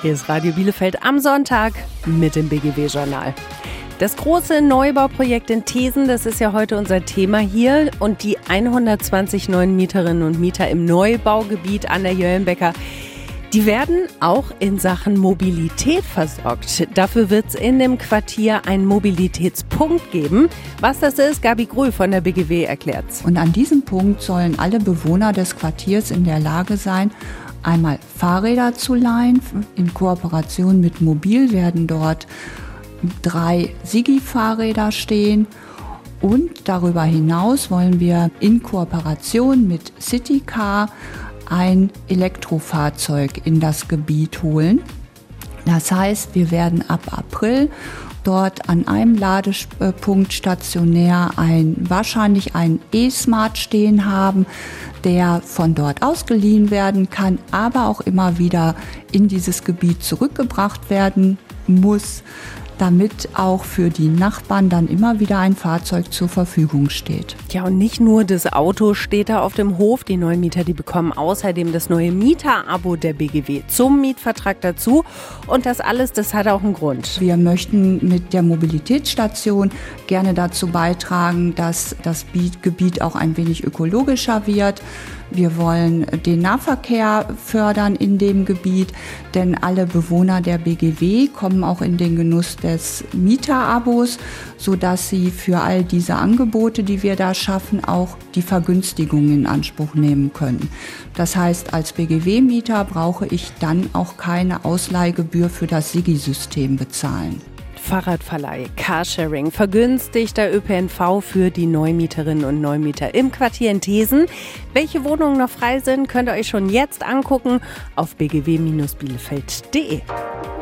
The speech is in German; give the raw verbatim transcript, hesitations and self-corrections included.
Hier ist Radio Bielefeld am Sonntag mit dem B G W-Journal. Das große Neubauprojekt in Thesen, das ist ja heute unser Thema hier. Und die hundertzwanzig neuen Mieterinnen und Mieter im Neubaugebiet an der Jöllenbecker, die werden auch in Sachen Mobilität versorgt. Dafür wird es in dem Quartier einen Mobilitätspunkt geben. Was das ist, Gabi Grühl von der B G W erklärt's. Und an diesem Punkt sollen alle Bewohner des Quartiers in der Lage sein, einmal Fahrräder zu leihen. In Kooperation mit Mobil werden dort drei Sigi-Fahrräder stehen. Und darüber hinaus wollen wir in Kooperation mit Citycar ein Elektrofahrzeug in das Gebiet holen. Das heißt, wir werden ab April dort an einem Ladepunkt stationär ein, wahrscheinlich einen E-Smart stehen haben, der von dort ausgeliehen werden kann, aber auch immer wieder in dieses Gebiet zurückgebracht werden muss, damit auch für die Nachbarn dann immer wieder ein Fahrzeug zur Verfügung steht. Ja, und nicht nur das Auto steht da auf dem Hof. Die neuen Mieter, die bekommen außerdem das neue Mieterabo der B G W zum Mietvertrag dazu. Und das alles, das hat auch einen Grund. Wir möchten mit der Mobilitätsstation gerne dazu beitragen, dass das Gebiet auch ein wenig ökologischer wird. Wir wollen den Nahverkehr fördern in dem Gebiet, denn alle Bewohner der B G W kommen auch in den Genuss des Mieterabos, sodass sie für all diese Angebote, die wir da schaffen, auch die Vergünstigungen in Anspruch nehmen können. Das heißt, als B G W-Mieter brauche ich dann auch keine Ausleihgebühr für das Sigi-System bezahlen. Fahrradverleih, Carsharing, vergünstigter Ö P N V für die Neumieterinnen und Neumieter im Quartier in Thesen. Welche Wohnungen noch frei sind, könnt ihr euch schon jetzt angucken auf b g w Bindestrich bielefeld punkt de.